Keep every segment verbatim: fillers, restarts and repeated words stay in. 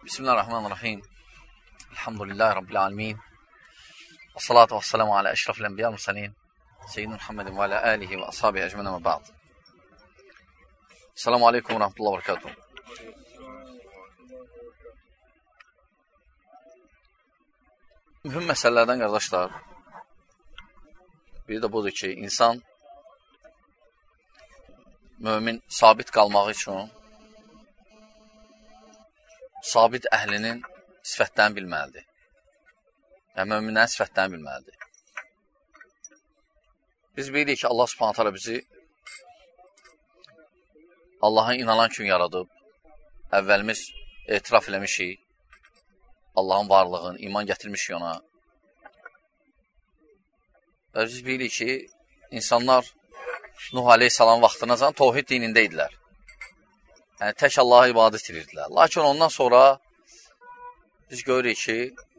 Bismillahirrahmanirrahim. Elhamdülillahi Rabbil alemin. Və salatu və selamu alə əşrafil ənbiya mürsəlin. Seyyidin Muhammedin və alə alihi və ashabihi əcmənə və ba'd. Selamu aleykum və rahmetullah və barakatuhu. Mühüm məsələlərdən qardaşlar, biri də budur ki, insan mömin sabit qalmağı üçün sabit əhlinin sifətlərini bilməlidir. Yəni, möminlərin sifətlərini bilməlidir. Biz bilirik ki, Allah subhanət hələ bizi Allah'a inanan kimi yaradıb. Əvvəlimiz etiraf eləmişik. Allahın varlığını, iman gətirmişik ona. Və biz bilirik ki, insanlar Nuh aleyhissalam vaxtına zaman tohid dinində idilər. Yəni, tək Allaha ibadət edirdilər. Lakin ondan sonra biz görürük ki,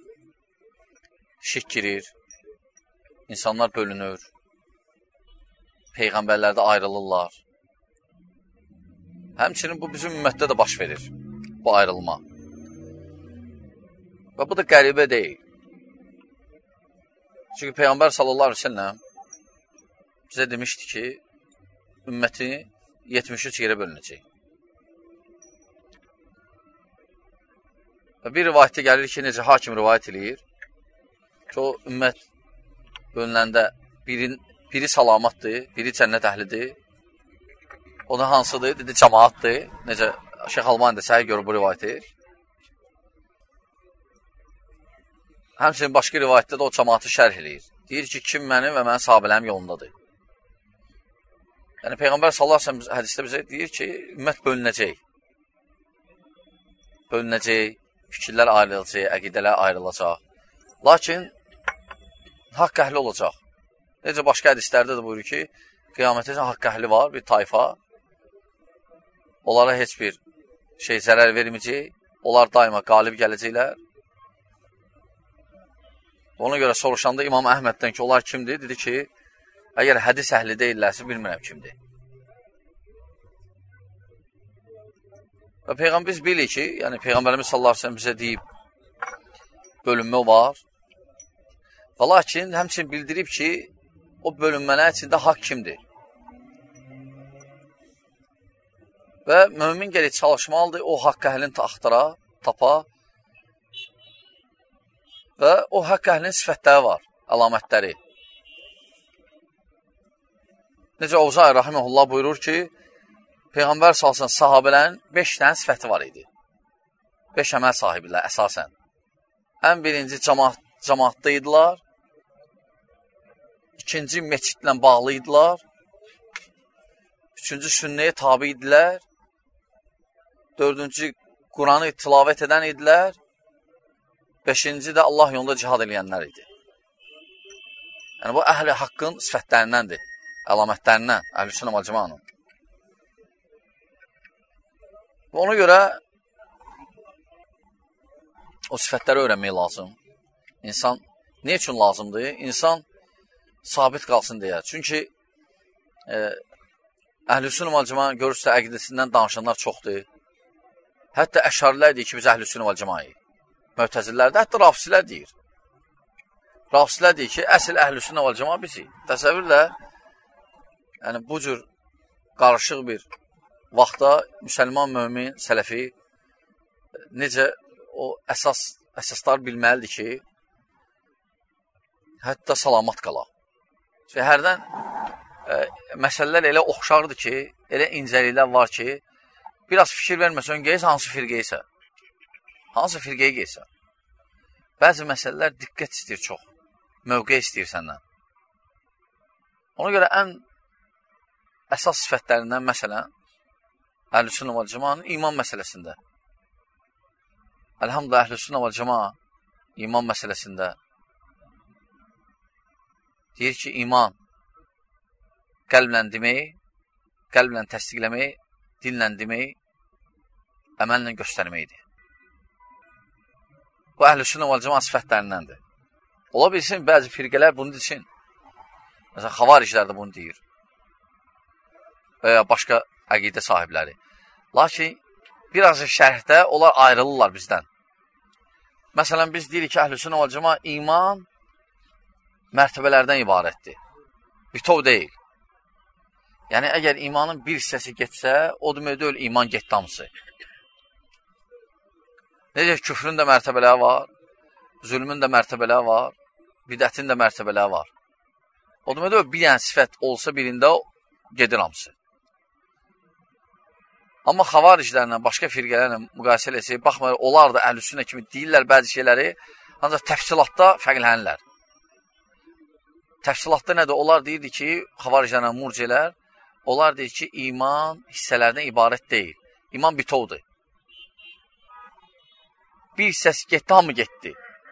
şirk girir, insanlar bölünür, peyğəmbərlərdə ayrılırlar. Həmçinin bu bizim ümmətdə də baş verir, bu ayrılma. Və bu da qəribə deyil. Çünki Peyğəmbər sallallahu aleyhi ve sellem bizə demişdi ki, ümməti yetmiş üç yerə bölünəcək. Və bir rivayətdə gəlir ki, necə hakim rivayət edir ki, o ümmət bölünəndə biri, biri salamatdır, biri cənnət əhlidir. O da hansıdır? Dedi, cəmaatdır. Necə Şeyx Albani də səhih görür bu rivayəti. Həmçinin başqa rivayətdə də o cəmaatı şərh eləyir. Deyir ki, kim mənim və mənim sahabələrim yolundadır. Yəni, Peyğəmbər sallallahu əleyhi və səlləm hədisdə bizə deyir ki, ümmət bölünəcək. Bölünəcək, fikirlər ayrılacaq, əqidələr ayrılacaq. Lakin, haqq əhli olacaq. Necə başqa hədislərdə də buyurur ki, qiyamətdə haqq əhli var, bir tayfa. Onlara heç bir şey zərər verməyəcək. Onlar daima qalib gələcəklər. Ona görə soruşanda İmam Əhməddən ki, onlar kimdir? Dedi ki, əgər hədis əhli deyillərsə, bilmirəm kimdir. Və Peyğəmbər biz bilir ki, yəni Peyğəmbərimiz sallallahu əleyhi və səlləm bizə deyib, bölünmə var. Və lakin həmçinin bildirib ki, o bölünmələr içində haqq kimdir? Və mömin gəlib çalışmalıdır, o haqq əhlini axtara, tapa. Və o haqq əhlinin sifətləri var, əlamətləri. Necə Ovzai rahimehullah buyurur ki, Peyğəmbər salsın sahabələrin beş dənə sifəti var idi. Beş əməl sahibilər əsasən. Ən birinci cəmaat, cəmaatda idilər. İkinci meçidlə bağlı idilər. Üçüncü sünnəyə tabi idilər. Dördüncü Quranı tilavət edən idilər. Beşinci də Allah yolunda cihad edənlər idi. Yəni, bu əhl-i haqqın sifətlərindəndir, əlamətlərindən, əhl-i sünnə vəl cəmaənin. Ona görə o sifətləri öyrənmək lazım. İnsan nə üçün lazımdır? İnsan sabit qalsın deyə. Çünki e, əhl-i sünnə vəl cəmaənin görürsə əqidəsindən danışanlar çoxdur. Hətta əşarilər deyir ki, biz əhl-i sünnə vəl cəmaəyik. Mötəzillər də, hətta rafisilər deyir. Rafisilər deyir ki, əsl əhl-i sünnə vəl cəmaə bizik. Təsəvvürlə, yəni bu cür qarışıq bir vaxtda müsəlman, mömin, sələfi necə o əsas, əsaslar bilməlidir ki, hətta salamat qala. Çünki hərdən e, məsələlər elə oxşardır ki, elə incəliklər var ki, biraz fikir verməsən, geysə hansı firqəyəsə, hansı firqəyə geysə. Bəzi məsələlər diqqət istəyir çox, mövqe istəyir səndən. Ona görə ən əsas sifətlərindən məsələn, Əhl-i sünnə vəl cəmaənin iman məsələsində. Əlhamdülillah, Əhl-i sünnə vəl cəmaə iman məsələsində deyir ki, iman qəlblə demək, qəlblə təsdiqləmək, dillə demək, əməllə göstərməkdir. Bu Əhl-i sünnə vəl cəmaə sifətlərindəndir. Ola bilsin, bəzi firqələr bunu desin. Məsələn, xavariclər də bunu deyir. Və ya başqa əqidə sahibləri. Lakin biraz şərhdə onlar ayrılırlar bizdən. Məsələn, biz deyirik ki, əhlüsünnə vəl cəmaət iman mərtəbələrdən ibarətdir. Bütov deyil. Yəni, əgər imanın bir hissəsi getsə, o demək deyil, iman getdi hamısı. Necə küfrün də mərtəbələri var, zülmün də mərtəbələri var, bidətin də mərtəbələri var. O demək deyil, bir dənə sifət olsa birində gedir hamısı. Amma xavariclərlə, başqa firqələrlə müqayisə eləsək, baxmayır, onlar da əhlüsünnə kimi deyirlər bəzi şeyləri, ancaq təfsilatda fərqlənirlər. Təfsilatda nədir? Onlar deyirdi ki, xavariclərlə murcilər, onlar deyir ki, iman hissələrdən ibarət deyil. İman bitovdur. Bir hissəsi getdi, hamı getdi.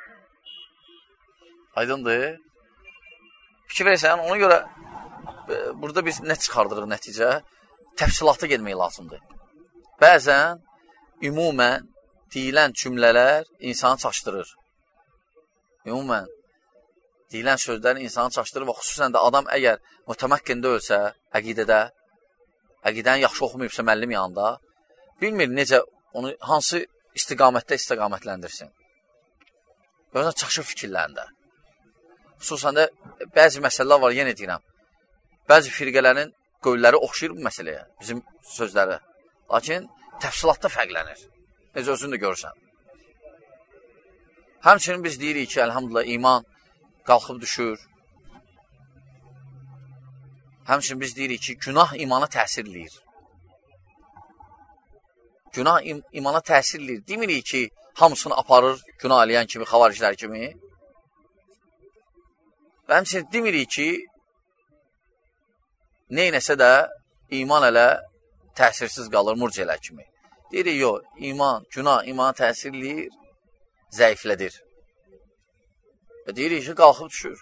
Aydındır. Fikir versən, ona görə burada biz nə çıxardırıq nəticə? Təfsilata getmək lazımdır. Bəzən, ümumən deyilən cümlələr insanı çaşdırır. Ümumən deyilən sözlər insanı çaşdırır və xüsusən də adam əgər mütəməkkində ölsə, əqidədə, əqidəni yaxşı oxumayıbsa müəllim yanında, bilmir necə onu hansı istiqamətdə istiqamətləndirsin. Özünə çaşır fikirlərində. Xüsusən də bəzi məsələlər var, yenə deyirəm. Bəzi firqələrin qövlləri oxşayır bu məsələyə, bizim sözləri. Lakin təfsilatda fərqlənir. Necə özünü də görürsən. Həmçinin biz deyirik ki, əlhamdülillah, iman qalxıb düşür. Həmçinin biz deyirik ki, günah imana təsir eləyir. Günah im imana təsir eləyir. Demirik ki, hamısını aparır günah eləyən kimi, xavariclər kimi. Və həmçinin demirik ki, neynəsə də iman elə təsirsiz qalır murciələr kimi. Deyirik, yox, iman, günah imana təsir eləyir, zəiflədir. Və deyirik ki, qalxıb düşür.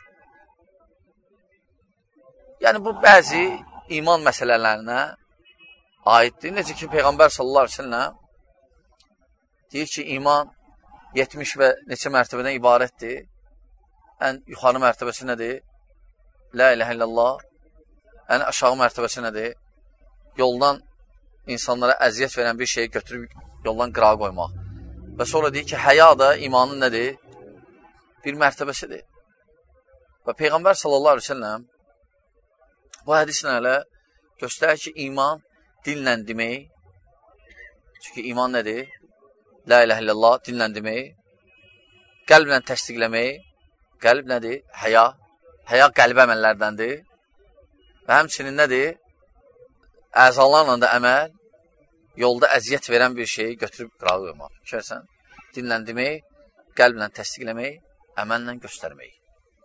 Yəni, bu bəzi iman məsələlərinə aiddir. Necə ki, Peyğəmbər sallallahu əleyhi və səlləm deyir ki, iman yetmiş və neçə mərtəbədən ibarətdir. Ən yuxarı mərtəbəsi nədir? La iləhə illallah. Ən aşağı mərtəbəsi nədir? Yoldan insanlara əziyyət verən bir şeyi götürüb yoldan qırağa qoymaq. Və sonra deyir ki, həya da imanın nədir? Bir mərtəbəsidir. Və Peyğəmbər sallallahu əleyhi və səlləm bu hədislə elə göstərir ki, iman dillə demək, çünki iman nədir? La iləhə illallah, dillə demək, qəlblə təsdiqləmək, qəlb nədir? Həya, həya qəlb əməllərdəndir və həmçinin nədir? Əzalarla da əməl, yolda əziyyət verən bir şeyi götürüb qırağa qoymaq. Fikirsən, dinlə demək, qəlblə təsdiqləmək, əməllə göstərmək.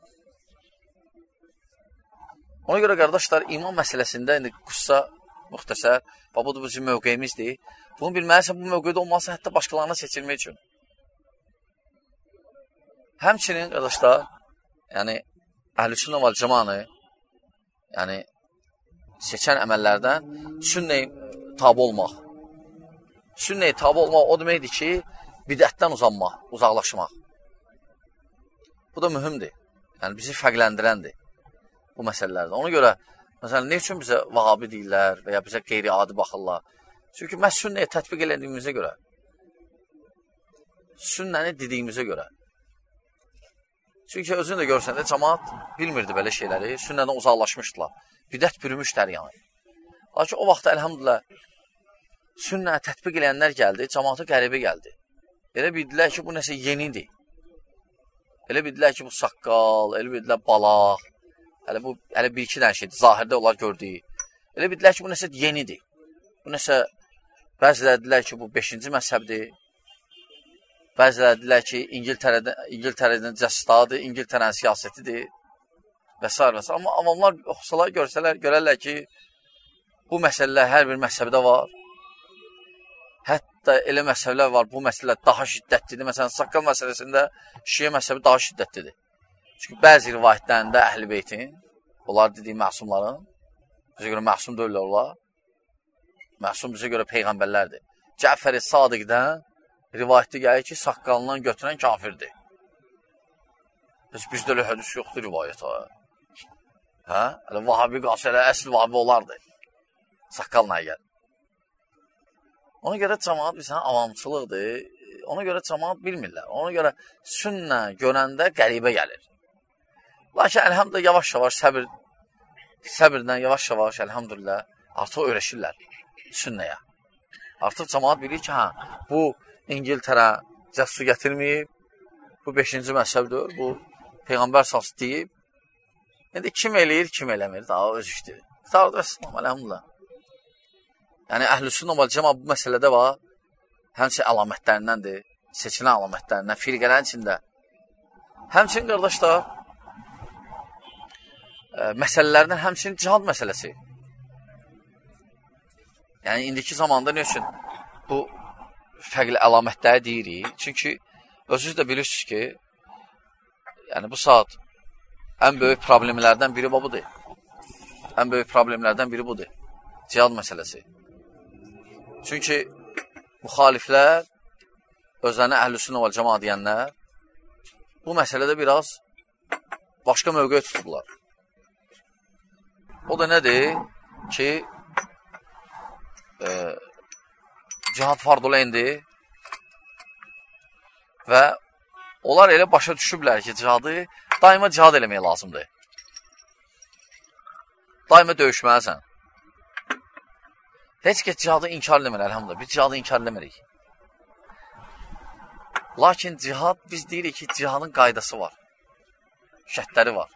Ona görə, qardaşlar, iman məsələsində indi qıssa, müxtəsər, və bu da bizim mövqeyimizdir. Bunu bilməlisən, bu mövqeydə olmazsa hətta başqalarına seçilmək üçün. Həmçinin, qardaşlar, yəni, əhlüsünnə vəl cəmanı, yəni, seçən əməllərdən sünnəyə tabi olmaq. Sünnəyə tabi olmaq o deməkdir ki, bidətdən uzanmaq, uzaqlaşmaq. Bu da mühümdir. Yəni, bizi fərqləndirəndir bu məsələlərdə. Ona görə, məsələn, ne üçün bizə vahabi deyirlər və ya bizə qeyri-adi baxırlar? Çünki məhz sünnəyə tətbiq elədiyimizə görə, sünnəni dediyimizə görə. Çünki özünü də görsən də, cəmaat bilmirdi belə şeyləri, sünnədən uzaqlaşmışdılar. Bidət bürümüşlər yəni. Lakin o vaxtda, əlhamdülillah, sünnəni tətbiq eləyənlər gəldi, cəmaata qəribə gəldi. Elə bildilər ki, bu nəsə yenidir. Elə bildilər ki, bu saqqal, elə bildilər balaq, hələ bu, hələ bir-iki dənə şeydir, zahirdə onlar gördüyü. Elə bildilər ki, bu nəsə yenidir. Bu nəsə, bəzilər dedilər ki, bu beşinci məzhəbdir. Bəzilər dedilər ki, İngiltərədən, İngiltərədən cəstadır, İngiltərənin siyasətidir və s. və s. Amma avamlar oxusalar, görsələr, görərlər ki, bu məsələlər hər bir məzhəbdə var. Hətta elə məsələlər var, bu məsələlər daha şiddətlidir. Məsələn, saqqal məsələsində şiə məzhəbi daha şiddətlidir. Çünki bəzi rivayətlərində Əhl-i Beytin, onlar dediyi məsumların, bizə görə məsum deyirlər onlar, məsum bizə görə peyğəmbərlərdir. Cəfər-i Sadiqdən rivayətdə gəlir ki, saqqalından götürən kafirdir. Heç bizdə elə hədis yoxdur rivayət. Hə? Hələ vahabi qalsa, elə əsl vahabi olardı. Saqqalına gəl. Ona görə cəmaat bizə avamçılıqdır. Ona görə cəmaat bilmirlər. Ona görə sünnə görəndə qəribə gəlir. Lakin əlhamdülillah yavaş-yavaş səbir səbirdən yavaş-yavaş əlhamdülillah artıq öyrəşirlər sünnəyə. Artıq cəmaat bilir ki, hə, bu İngiltərə cəssu gətirməyib, bu beşinci məzhəbdir, bu Peyğəmbər sası deyib. İndi kim eləyir, kim eləmir, daha öz işdir. Qutardı və İslam, əlhamdülillah. Yəni, əhlüsünnə vəl cəmaat bu məsələdə var, həmçin əlamətlərindəndir, seçilən əlamətlərindən, firqələrin içində. Həmçin, qardaşlar, ə, məsələlərdən həmçin cihad məsələsi. Yəni, indiki zamanda ne üçün bu fərqli əlamətləri deyirik? Çünki özünüz də bilirsiniz ki, yəni bu saat ən böyük problemlərdən biri budur. Ən böyük problemlərdən biri budur. Cihad məsələsi. Çünki müxaliflər, özlərinə əhlüsünnə vəl cəmaat deyənlər, bu məsələdə biraz başqa mövqe tutublar. O da nədir ki, e, cihad farduleyndir və onlar elə başa düşüblər ki, cihadı daima cihad eləmək lazımdır. Daima döyüşməlisən. Heç ki, cihadı inkar eləmir, əlhamdülillah. Biz cihadı inkar eləmirik. Lakin cihad, biz deyirik ki, cihadın qaydası var. Şərtləri var.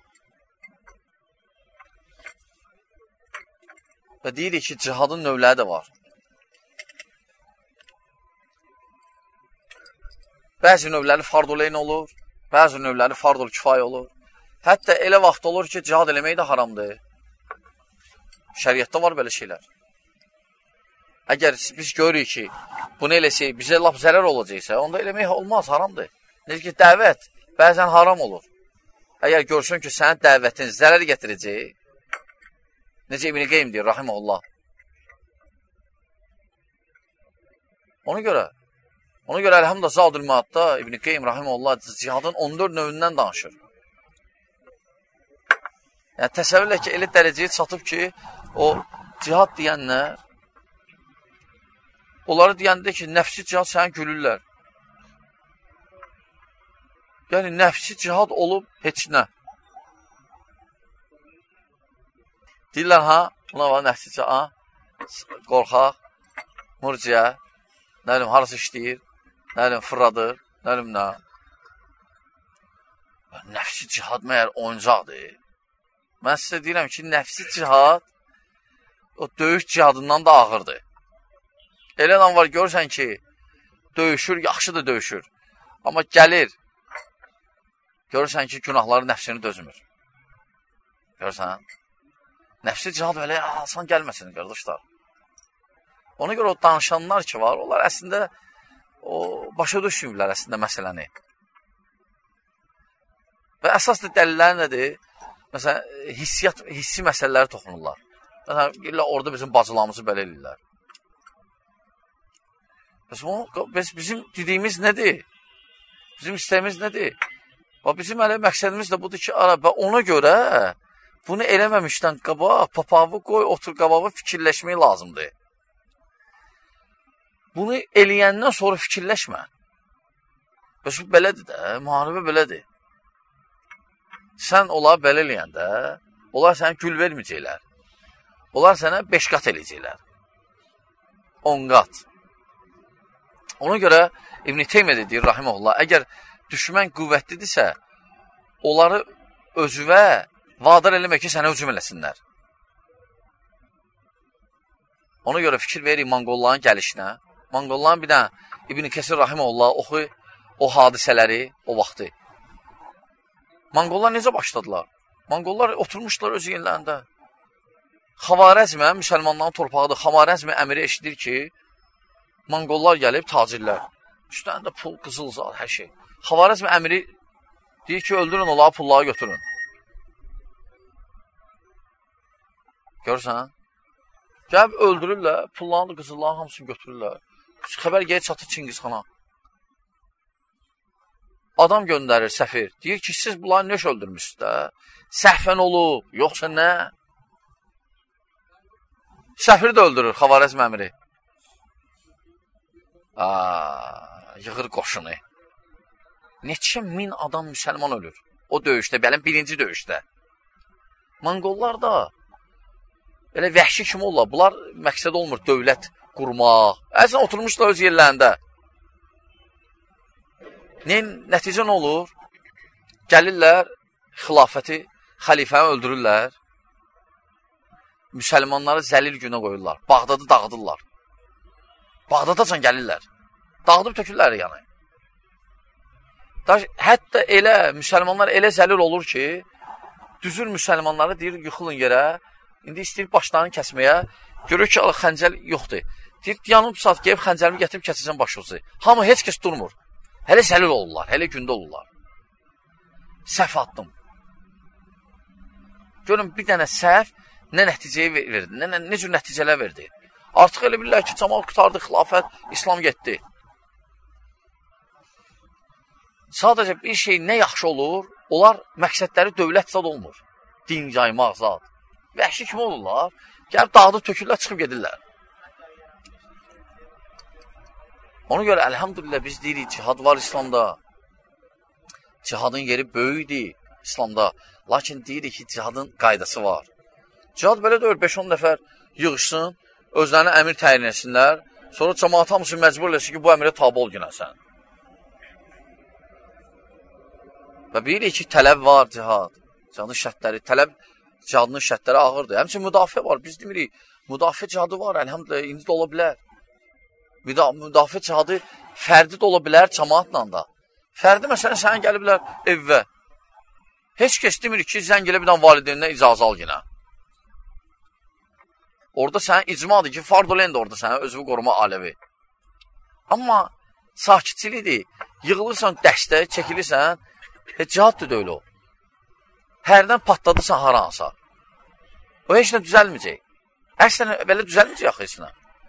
Və deyirik ki, cihadın növləri də var. Bəzi növləri farduleyn olur, bəzi növləri fardul kifayə olur. Hətta elə vaxt olur ki, cihad eləmək də haramdır. Şəriətdə var belə şeylər. Əgər biz görürük ki, bunu eləsək, bizə lap zərər olacaqsa, onda eləmək olmaz, haramdır. Necə ki, dəvət bəzən haram olur. Əgər görsün ki, sənin dəvətin zərər gətirəcək, necə İbn Qeym deyir, rahiməhullah. Ona görə, ona görə əlhamdülillah Zadül Maadda İbn Qeym rahiməhullah cihadın on dörd növündən danışır. Yəni, təsəvvürlə ki, elə dərəcəyə çatıb ki, o cihad deyənlər, onları deyəndə ki, nəfsi cihad səni gülürlər. Yəni, nəfsi cihad olub heç nə. Deyirlər, ha, buna var nəfsi cihad, qorxaq, murciə, nə bilim, harası işləyir, nə bilim, fırradır, nə bilim, nə. Nəfsi cihad məyər oyuncaqdır. Mən sizə deyirəm ki, nəfsi cihad o döyüş cihadından da ağırdır. Elə adam var, görürsən ki, döyüşür, yaxşı da döyüşür. Amma gəlir, görürsən ki, günahları nəfsini dözmür. Görürsən? Nəfsi cihad belə asan gəlməsin, qardaşlar. Ona görə o danışanlar ki var, onlar əslində o, başa düşmürlər əslində məsələni. Və əsas da dəlilləri nədir? Məsələn, hissiyyat, hissi məsələləri toxunurlar. Məsələn, orada bizim bacılarımızı belə eləyirlər. Bəs bizim dediyimiz nədir? Bizim istəyimiz nədir? Bizim hələ məqsədimiz də budur ki, və ona görə bunu eləməmişdən qabaq, papağı qoy, otur qabağı fikirləşmək lazımdır. Bunu eləyəndən sonra fikirləşmə. Bəs bu belədir də, müharibə belədir. Sən olar belə eləyəndə, onlar sənə gül verməyəcəklər. Onlar sənə beş qat eləyəcəklər. on qat. Ona görə İbn Teymiyyə deyir, rahiməhullah, əgər düşmən qüvvətlidirsə, onları özüvə vadar eləmək ki, sənə hücum eləsinlər. Ona görə fikir verir Monqolların gəlişinə. Monqolların bir dənə İbn Kəsir rahiməhullah oxu o hadisələri, o vaxtı. Monqollar necə başladılar? Monqollar oturmuşlar öz yerlərində. Xavarəzmə, müsəlmanların torpağıdır, Xavarəzmə əmiri eşidir ki, Monqollar gəlib tacirlər. Üstlərində pul, qızıl zal, hər şey. Xavarəzmə əmiri deyir ki, öldürün onları, pulları götürün. Görürsən? Gəlib öldürürlər, pullarını, qızıllarını hamısını götürürlər. Xəbər gəlir çatır Çingizxana. Adam göndərir səfir. Deyir ki, siz bunları nöş öldürmüşsünüz də? Səhvən olub, yoxsa nə? Səfiri də öldürür Xavarəzm əmiri. yığır qoşunu. Neçə min adam müsəlman ölür. O döyüşdə, bələn birinci döyüşdə. Monqollar da belə vəhşi kimi olurlar. Bunlar məqsəd olmur dövlət qurmaq. Əslən oturmuşlar öz yerlərində. Ne, nəticə nə olur? Gəlirlər, xilafəti, xəlifəni öldürürlər. Müsəlmanları zəlil günə qoyurlar. Bağdadı dağıdırlar. Bağdadacan gəlirlər. Dağıdıb tökürlər yəni. Hətta elə, müsəlmanlar elə zəlil olur ki, düzür müsəlmanları deyir, yıxılın yerə. İndi istəyir başlarını kəsməyə. Görür ki, xəncəl yoxdur. Deyir, yanım saat gəlib xəncəlimi gətirib kəsəcəm başınızı. Hamı heç kəs durmur. Hələ zəlil olurlar, hələ gündə olurlar. Səhv atdım. Görün, bir dənə səhv nə nəticəyi verdi, nə, nə, nə cür nəticələr verdi. Artıq elə bilirlər ki, cəmal qutardı, xilafət, İslam getdi. Sadəcə bir şey nə yaxşı olur, onlar məqsədləri dövlət zad olmur. Din yaymaq zad. Vəhşi kimi olurlar, gəlib dağda tökürlər, çıxıb gedirlər. Ona görə, əlhamdülillah, biz deyirik, cihad var İslamda. Cihadın yeri böyükdir İslamda. Lakin deyirik ki, cihadın qaydası var. Cihad belə deyir, beş on nəfər yığışsın, özlərini əmir təyin etsinlər, sonra cəmaat hamısı məcbur eləsin ki, bu əmirə tabi ol günəsən. Və bilirik ki, tələb var cihad. Cihadın şərtləri, tələb cihadının şərtləri ağırdır. Həmçin müdafiə var, biz demirik, müdafiə cihadı var, əlhamdülillah, indi də ola bilər. Müdafiə cihadı fərdi də ola bilər cəmaatla da. Fərdi məsələn, sənə gəliblər evvə. Heç kəs demir ki, zəng elə bir dən valideynindən icazə al yenə. Orada sənə icmadır ki, fardolen də orada sənə özünü qoruma aləvi. Amma sakitçilidir. Yığılırsan dəstə, çəkilirsən, e, cihaddır da öyle o. Hərdən patladırsan haransa. O heç nə düzəlməyəcək. Əslən, belə düzəlməyəcək axı heç nə.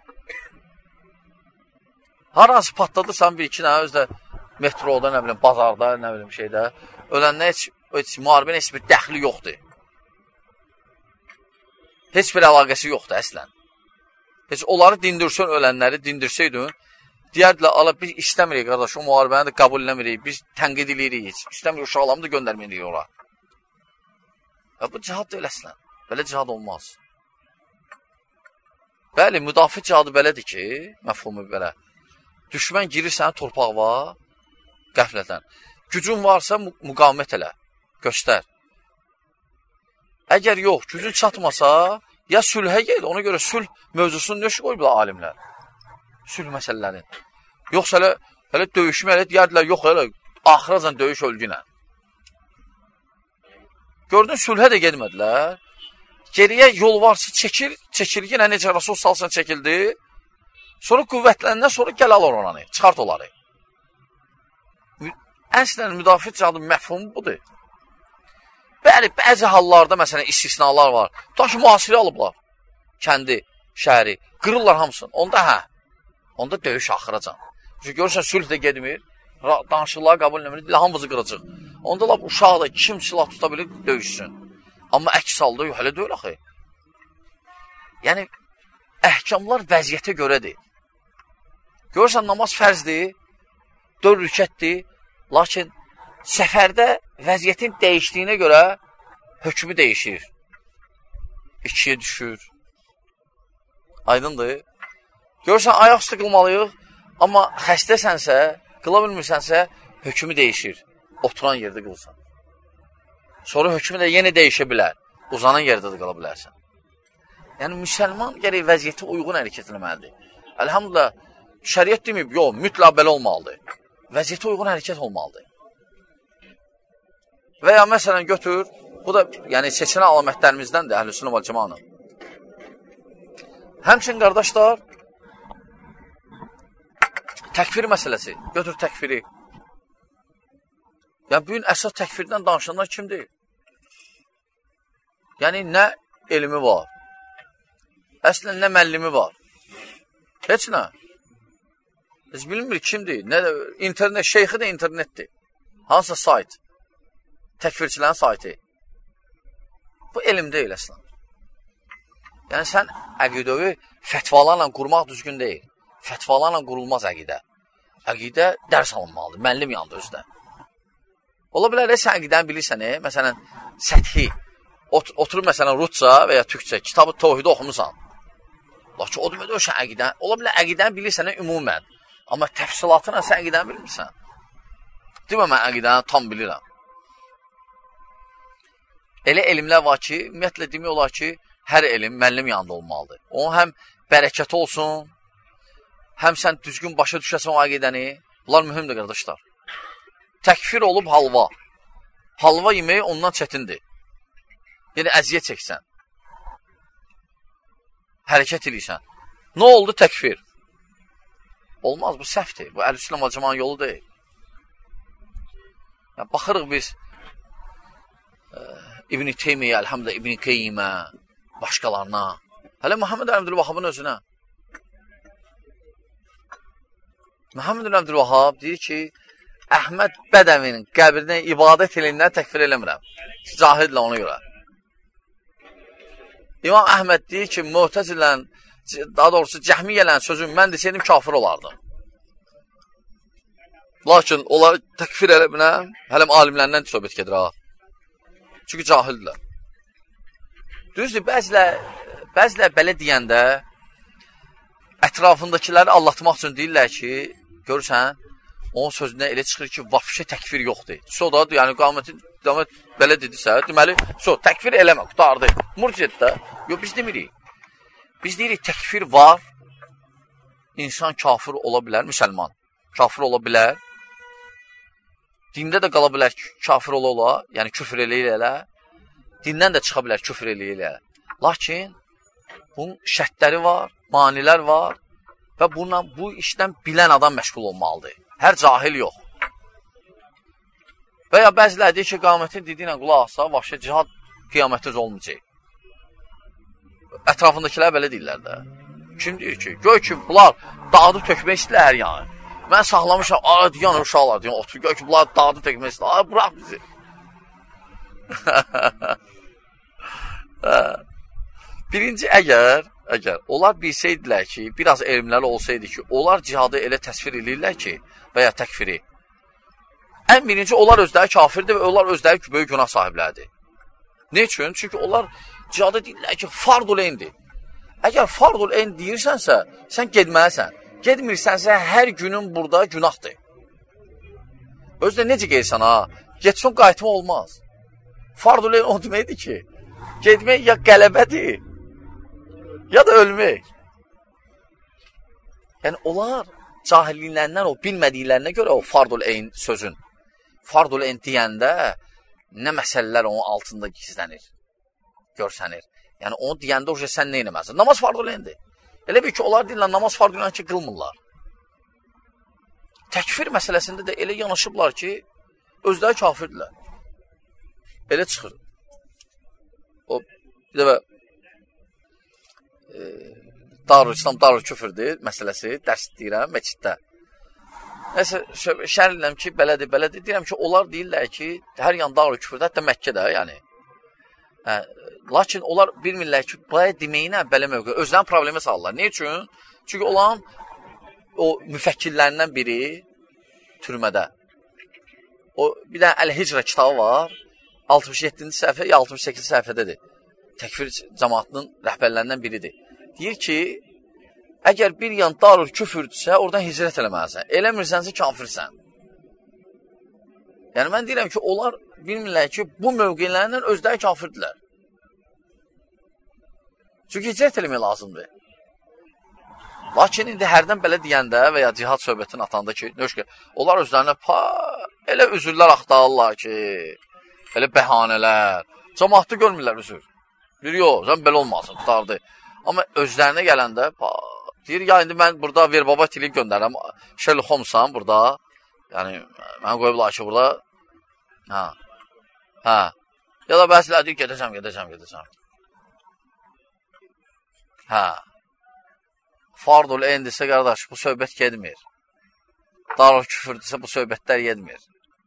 Haransı patladırsan bir iki nə, özdə metroda, nə bilim, bazarda, nə bilim şeydə, öləndə heç, heç müharibin heç bir dəxli yoxdur. Heç bir əlaqəsi yoxdur əslən. Heç onları dindirsən, ölənləri dindirsəydin, deyərdilər, ala biz istəmirik qardaş, o müharibəni də qəbul eləmirik, biz tənqid edirik, heç istəmirik, uşaqlarımı da göndərməyirik ora. Ya, bu cihad da eləslən, belə cihad olmaz. Bəli, müdafiə cihadı belədir ki, məfhumu belə. Düşmən girir sənə torpağa, qəflətən. Gücün varsa müqamət elə, göstər. Əgər yox, gücün çatmasa, ya sülhə gel, ona görə sülh mövzusunu nöşü qoyublar alimlər. Sülh məsələlərini. Yoxsa elə, elə döyüşmə elə deyərdilər, yox elə, axıracan döyüş ölgünə. Gördün, sülhə də gedmədilər. Geriyə yol varsa çəkil, çəkil, yenə necə Rasul salsan çəkildi. Sonra qüvvətlərindən sonra gəl alır oranı, çıxart onları. Əslən, müdafiə cihadının məfhumu budur. Bəli, bəzi hallarda, məsələn, istisnalar var. Tutaq ki, mühasirə alıblar, kəndi, şəhəri, qırırlar hamısını. Onda hə, onda döyüş axıracan. Çünki görürsən, sülh də gedmir, danışıqları qəbul eləmir, hamımızı qıracaq. Onda lap uşaq da kim silah tuta bilir, döyüşsün. Amma əks halda yox, hələ deyil axı. Yəni, əhkamlar vəziyyətə görədir. Görürsən, namaz fərzdir, dörd rükətdir, lakin səfərdə vəziyyətin dəyişdiyinə görə hökmü dəyişir. İkiyə düşür. Aydındır. Görürsən, ayaq üstü qılmalıyıq, amma xəstəsənsə, qıla bilmirsənsə, hökmü dəyişir. Oturan yerdə qılsan. Sonra hökmü də yenə dəyişə bilər. Uzanan yerdə də qala bilərsən. Yəni, müsəlman gərək vəziyyətə uyğun hərəkət etməlidir. Əlhamdülillah, şəriət deməyib, yox, mütləq belə olmalıdır. Vəziyyətə uyğun hərəkət olmalıdır. Və ya məsələn götür, bu da yəni seçilən alamətlərimizdəndir Əhlüsünnə vəl Cəmaənin. Həmçinin qardaşlar, təkfir məsələsi, götür təkfiri. Yəni, bugün əsas təkfirdən danışanlar kimdir? Yəni, nə elmi var? Əslən, nə məllimi var? Heç nə. Biz bilmir kimdir? Nə də, internet, şeyxi də internetdir. Hansısa sayt? Təkfirçilərin saytı. Bu elm deyil əslən. Yəni, sən əqidəvi fətvalarla qurmaq düzgün deyil. Fətvalarla qurulmaz əqidə. Əqidə dərs alınmalıdır, müəllim yanında özdə. Ola bilər, sən əqidəni bilirsən, e? Məsələn, səthi, ot oturub məsələn, Rusça və ya Türkçə, kitabı Tohidi oxumusan. Lakin o demək, o sən əqidəni, ola bilər, əqidəni bilirsən ümumən, amma təfsilatına sən əqidəni bilmirsən. Demə, mən əqidəni tam bilirəm. Elə elmlər var ki, ümumiyyətlə demək olar ki, hər elm müəllim yanında olmalıdır. Onun həm bərəkəti olsun, həm sən düzgün başa düşəsən o əqidəni, bunlar mühümdür, qardaşlar. Təkfir olub halva. Halva yeməyi ondan çətindir. Yəni, əziyyət çəksən. Hərəkət edirsən. Nə oldu təkfir? Olmaz, bu səhvdir. Bu Əhl-i-Sünnə vəl Cəmaətin yolu deyil. Yəni, baxırıq biz e, İbn-i Teymiyyə, Əlhəmdə İbn-i Qeymə, başqalarına. Hələ Muhammed Əbdülvəhabın özünə. Muhammed Əbdülvəhab deyir ki, Əhməd Bədəvinin qəbrinə ibadət eləyəndən təkfir eləmirəm. Cahidlə ona görə. İmam Əhməd deyir ki, Mu'təzilən, daha doğrusu Cəhmiyyələn sözün mən desəydim kafir olardım. Lakin onları təkfir eləmirəm, hələm alimlərindən söhbət gedir ha. Çünki cahildirlər. Düzdür, bəzilə, bəzilə belə deyəndə ətrafındakiləri allatmaq üçün deyirlər ki, görürsən, onun sözündən elə çıxır ki, vafşə təkfir yoxdur. So da, yəni qaməti belə dedisə, deməli, so, təkfir eləmə, qutardı. Murciyyətdə, yox, biz demirik. Biz deyirik, təkfir var, insan kafir ola bilər, müsəlman, kafir ola bilər, dində də qala bilər, kafir ola ola, yəni küfr eləyir elə, dindən də çıxa bilər, küfr eləyir elə. Lakin, bunun şərtləri var, manilər var və buna, bu işdən bilən adam məşğul olmalıdır. Hər cahil yox. Və ya bəziləri deyir ki, qamətin dediyinə qulaq asa, vahşə cihad qiyamətiniz olmayacaq. Ətrafındakilər belə deyirlər də. Kim deyir ki, göy ki, bunlar dağdı tökmək istəyirlər hər yanı. Mən saxlamışam, ağa deyən uşaqlar, deyən, otur, göy ki, bunlar dağdı tökmək istəyirlər, ağa, bırak bizi. Birinci, əgər, əgər onlar bilsəydilər ki, biraz elmləri olsaydı ki, onlar cihadı elə təsvir edirlər ki, və ya təkfiri. Ən birinci, onlar özləri kafirdir və onlar özləri ki, böyük günah sahiblərdir. Ne üçün? Çünki onlar cihadı deyirlər ki, fardul eyndir. Əgər fardul eyn deyirsənsə, sən gedməlisən. Gedmirsənsə, hər günün burada günahdır. Özdə necə gelsən ha? Getsin qayıtma olmaz. Fardul eyn o deməkdir ki, gedmək ya qələbədir, ya da ölmək. Yəni, onlar cahilliklərindən, o bilmədiklərinə görə o fardul eyn sözün. Fardul eyn deyəndə nə məsələlər onun altında gizlənir, görsənir. Yəni, onu deyəndə o şey sən nə eləməzsin? Namaz fardul eyndir. Elə bir ki, onlar deyirlər, namaz fardul eyn ki, qılmırlar. Təkfir məsələsində də elə yanaşıblar ki, özləri kafirdirlər. Elə çıxır. O, bir dəfə e, Darül İslam, Darül Küfürdür məsələsi, dərs deyirəm, məsciddə. Nəsə, şərh edirəm ki, belədir, belədir. Deyirəm ki, onlar deyirlər ki, hər yan Darül Küfürdür, hətta Məkkədə, yəni. Hə, lakin onlar bilmirlər ki, buraya deməyinə belə mövqə, özlərin problemə salırlar. Ne üçün? Çünki olan o müfəkkirlərindən biri türmədə. O, bir dənə Əl-Hicrə kitabı var, altmış yeddinci səhifə ya altmış səkkizinci səhifədədir. Təkfir cəmaatının rəhbərlərindən biridir. Deyir ki, əgər bir yan Darül Küfürdürsə, oradan hicrət eləməlisən. Eləmirsənsə, kafirsən. Yəni, mən deyirəm ki, onlar bilmirlər ki, bu mövqelərindən özləri kafirdirlər. Çünki hicrət eləmək lazımdır. Lakin indi hərdən belə deyəndə və ya cihad söhbətini atanda ki, nöşkə, onlar özlərinə pa, elə üzürlər axtarırlar ki, elə bəhanələr. Cəmaatda görmürlər üzür. Deyir, yox, sən belə olmasın, tutardı. Amma özlərinə gələndə, pa, deyir, ya indi mən burada verbaba tilib göndərəm, Sherlock Holmes'am burada, yəni, mən qoyublar ki, burada, hə, hə, ya da bəzilər deyir, gedəcəm, gedəcəm, gedəcəm. Hə, fardul eyndirsə, qardaş, bu söhbət gedmir. Darül küfürdürsə, bu söhbətlər gedmir.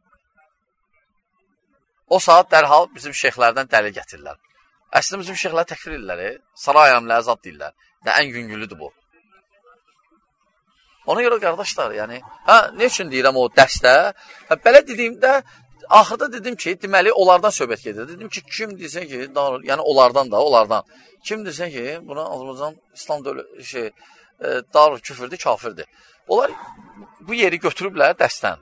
O saat dərhal bizim şeyxlərdən dəlil gətirirlər. Əslində bizim şeyxlər təkfir edirlər, saray əmlə əzad deyirlər. Nə ən yüngülüdür bu. Ona görə qardaşlar, yəni, hə, ne üçün deyirəm o dərsdə? Hə, belə dediyimdə, axırda dedim ki, deməli, onlardan söhbət gedir. Dedim ki, kim desə ki, dar, yəni onlardan da, onlardan. Kim desə ki, buna Azərbaycan İslam dövləti, şey, e, dar küfürdür, kafirdir. Onlar bu yeri götürüblər dərsdən.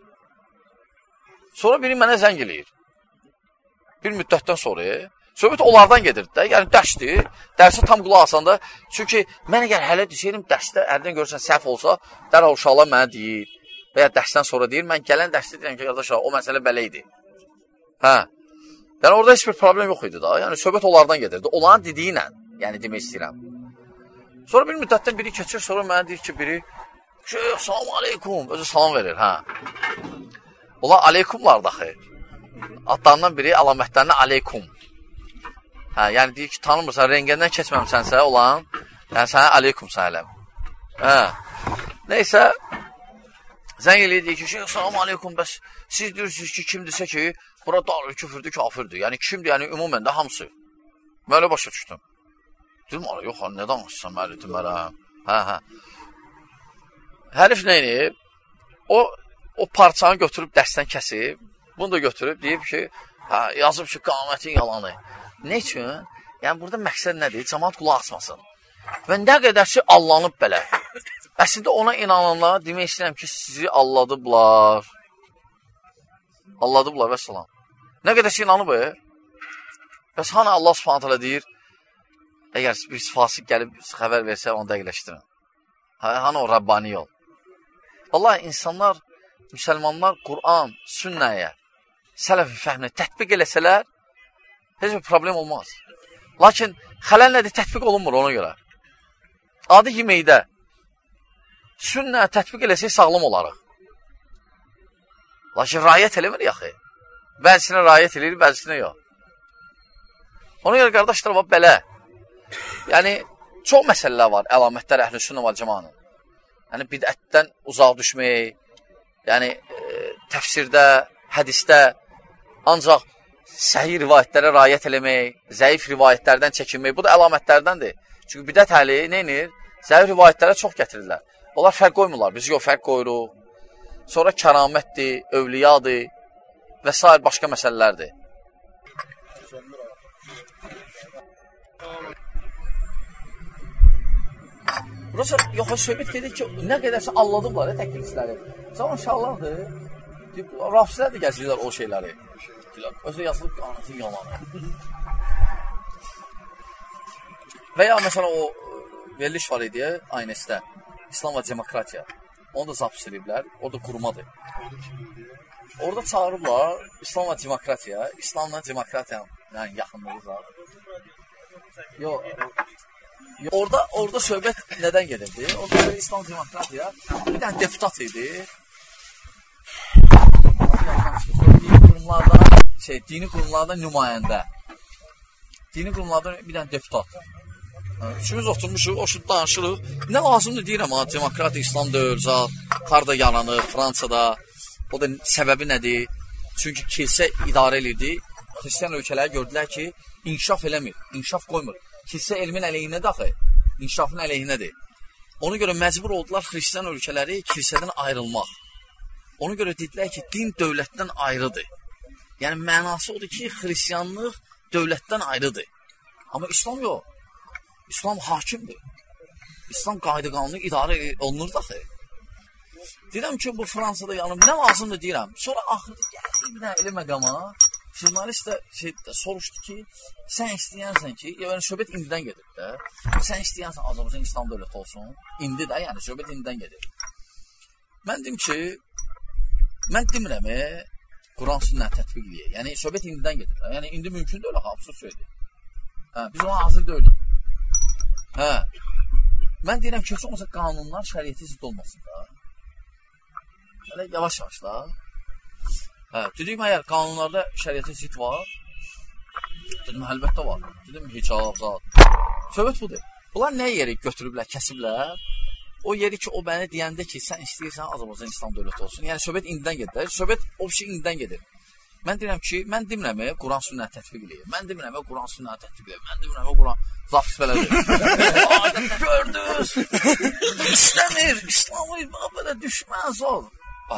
Sonra biri mənə zəng eləyir. Bir müddətdən sonra, söhbət onlardan gedirdi də, yəni dərsdir, dərsi tam qulaq asanda, çünki mən əgər hələ desəydim, dərsdə ərdən görürsən səhv olsa, dərhal uşaqlar mənə deyir və ya dərsdən sonra deyir, mən gələn dərsdə deyirəm ki, qardaşlar, o məsələ belə idi. Hə, yəni orada heç bir problem yox idi da, yəni söhbət onlardan gedirdi, onların dediyi ilə, yəni demək istəyirəm. Sonra bir müddətdən biri keçir, sonra mənə deyir ki, biri, şeyh, salam aleykum, özü salam verir, hə. Onlar aleykumlar daxı. Adlarından biri əlamətlərinə aleykum. Hə, yəni deyir ki, tanımırsan, rengəndən keçməmsənsə olan, yəni sənə aleykumsan ələm. Hə, neysə, zəng eləyir, deyir ki, şeyh, salam aleykum, bəs siz deyirsiniz ki, kimdirsə ki, bura darül küfürdür, kafirdir. Yəni kimdir, yəni ümumən də hamısı. Mən öyle başa düşdüm. Dedim, ara, yox, nə danışsan, məli demərəm. Hə, hə. Hərif neyini, o, o parçanı götürüb dərsdən kəsib, bunu da götürüb, deyib ki, hə, yazıb ki, qamətin yalanı. Ne üçün? Yəni, burada məqsəd nədir? Cəmaat qulaq asmasın. Və nə qədər ki, allanıb belə. Əslində, ona inananlar demək istəyirəm ki, sizi alladıblar. Alladıblar və salam. Nə qədər ki, inanıb, e? Bəs hani Allah subhanət hələ deyir, əgər bir fasik gəlib xəbər versə, onu dəqiqləşdirin. Hani o Rabbani yol. Vallahi, insanlar, müsəlmanlar Qur'an, sünnəyə, sələfi fəhminə tətbiq eləsələr, heç bir problem olmaz. Lakin xələl nədir? Tətbiq olunmur ona görə. Adi yeməkdə sünnə tətbiq eləsək sağlam olarıq. Lakin rayət eləmir yaxı. Bəzisinə rayət eləyirik, bəzisinə yox. Ona görə qardaşlar var belə. Yəni, çox məsələlər var, əlamətlər əhl-i sünnə və cəmanın. Yəni, bidətdən uzaq düşmək, yəni, e, təfsirdə, hədisdə, ancaq səhih rivayətlərə rayət eləmək, zəif rivayətlərdən çəkinmək, bu da əlamətlərdəndir. Çünki bidət əhli neynir? Zəif rivayətlərə çox gətirirlər. Onlar fərq qoymurlar, biz yox fərq qoyuruq. Sonra kəramətdir, övliyadır və s. başqa məsələlərdir. Burası yox, söhbət gedir ki, nə qədərsə alladıblar, təklifçiləri. Zaman şallardır, rafsilər də gəzirlər o şeyləri. Özü yazılıb qanıtın yalanı. Və ya məsələn o veriliş var idi, aynəsdə, İslam və Demokratiya. Onu da zapis ediblər, o da qurumadır. Orada çağırırlar İslam və Demokratiya, İslamla Demokratiyanın yaxınlığı var. Yox, orada, orada söhbət nədən gedirdi? Orada İslam Demokratiya bir dənə deputat idi. Dini qurumlarda, şey, dini qurumlarda nümayəndə. Dini qurumlarda bir dənə deputat. Üçümüz oturmuşuq, o şut danışırıq. Nə lazımdır deyirəm, ha, demokratiya, İslam dövr, zat, harda yaranır, Fransada. O da səbəbi nədir? Çünki kilsə idarə edirdi. Xristiyan ölkələri gördülər ki, inkişaf eləmir, inkişaf qoymur. Kilsə elmin əleyhinədir axı, inkişafın əleyhinədir. Ona görə məcbur oldular xristiyan ölkələri kilsədən ayrılmaq. Ona görə dedilər ki, din dövlətdən ayrıdır. Yəni, mənası odur ki, xristiyanlıq dövlətdən ayrıdır. Amma İslam yox. İslam hakimdir. İslam qayda qanunu idarə olunur daxı. Deyirəm ki, bu Fransada yanım, nə lazımdır deyirəm. Sonra axırda gəldi bir dənə elə məqama, jurnalist də şey, soruşdu ki, sən istəyənsən ki, yəni söhbət indidən gedir də, sən istəyənsən Azərbaycan İslam dövləti olsun, indi də, yəni söhbət indidən gedir. Mən deyim ki, mən demirəm, e, Quran sünnə tətbiq eləyək. Yəni, söhbət indidən gedir. Yəni, indi mümkün deyil, absurd söyləyir. Hə, biz ona hazır deyilik. Hə, mən deyirəm ki, heç olmasa qanunlar şəriyyəti zidd olmasın da. Hələ yavaş-yavaş da. Hə, dedim, əgər qanunlarda şəriyyəti zidd var, dedim, əlbəttə var. Dedim, hicab, zat. Söhbət budur. Bunlar nə yeri götürüblər, kəsiblər? O yeri ki, o mənə deyəndə ki, sən istəyirsən Azərbaycan İslam dövləti olsun. Yəni, söhbət indidən gedir. Söhbət o şey indidən gedir. Mən deyirəm ki, mən demirəm, Quran sünnət tətbiq eləyir. Mən demirəm, Quran sünnət tətbiq eləyir. Mən demirəm, Quran zapis belədir. Adət gördünüz. İstəmir. İslamı belə düşməz ol.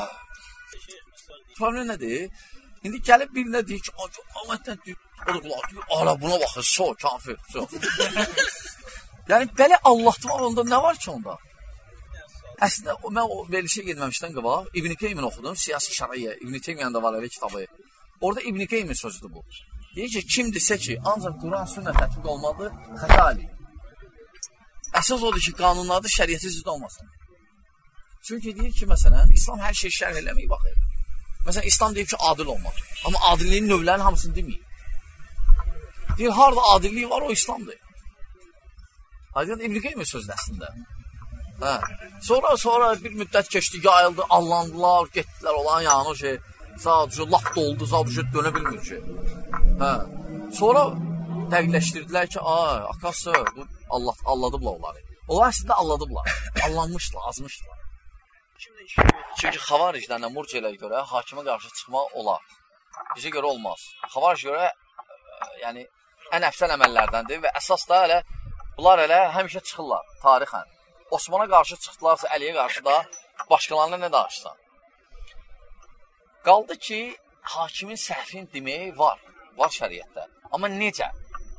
Problem nədir? İndi gəlib birinə deyir ki, Ahməddən deyir, o da qulaq deyir, ala buna baxır, so, kafir, so. Yəni, belə Allah'tmaq onda nə var ki onda? Əslində, mən o verilişə gedməmişdən qabaq, İbn-i Qeymin oxudum, Siyasi Şəriyyə, İbn-i Teymiyyənin də var elə kitabı. Orada İbn-i Qeymin sözüdür bu. Deyir ki, kim desə ki, ancaq Quran sünnət tətbiq olmalıdır, xəta eləyir. Əsas odur ki, qanunlarda şəriyyəti ziddə olmasın. Çünki deyir ki, məsələn, İslam hər şey şərh eləməyi baxır. Məsələn, İslam deyir ki, adil olmalı. Amma adilliyin növlərinin hamısını deməyir. Deyir, harada adilliyi var, o İslamdır. Aydın İbn-i Qeymin sözü əslində. Hə. Sonra sonra bir müddət keçdi, yayıldı, allandılar, getdilər olan yanı şey, sadəcə lap doldu, sadəcə dönə bilmir ki. Hə. Sonra dəqiqləşdirdilər ki, ay, akası, bu Allah alladıblar onları. Onlar əslində alladıblar, allanmışdılar, azmışdılar. Çünki xavariclərlə, murciələrə görə hakimə qarşı çıxmaq olar. Bizə görə olmaz. Xavaric görə yəni ən əfsəl əməllərdəndir və əsas da elə bunlar elə həmişə çıxırlar tarixən. Osmana qarşı çıxdılarsa, Əliyə qarşı da başqalarına nə danışsan. Qaldı ki, hakimin səhvin deməyi var, var şəriətdə. Amma necə?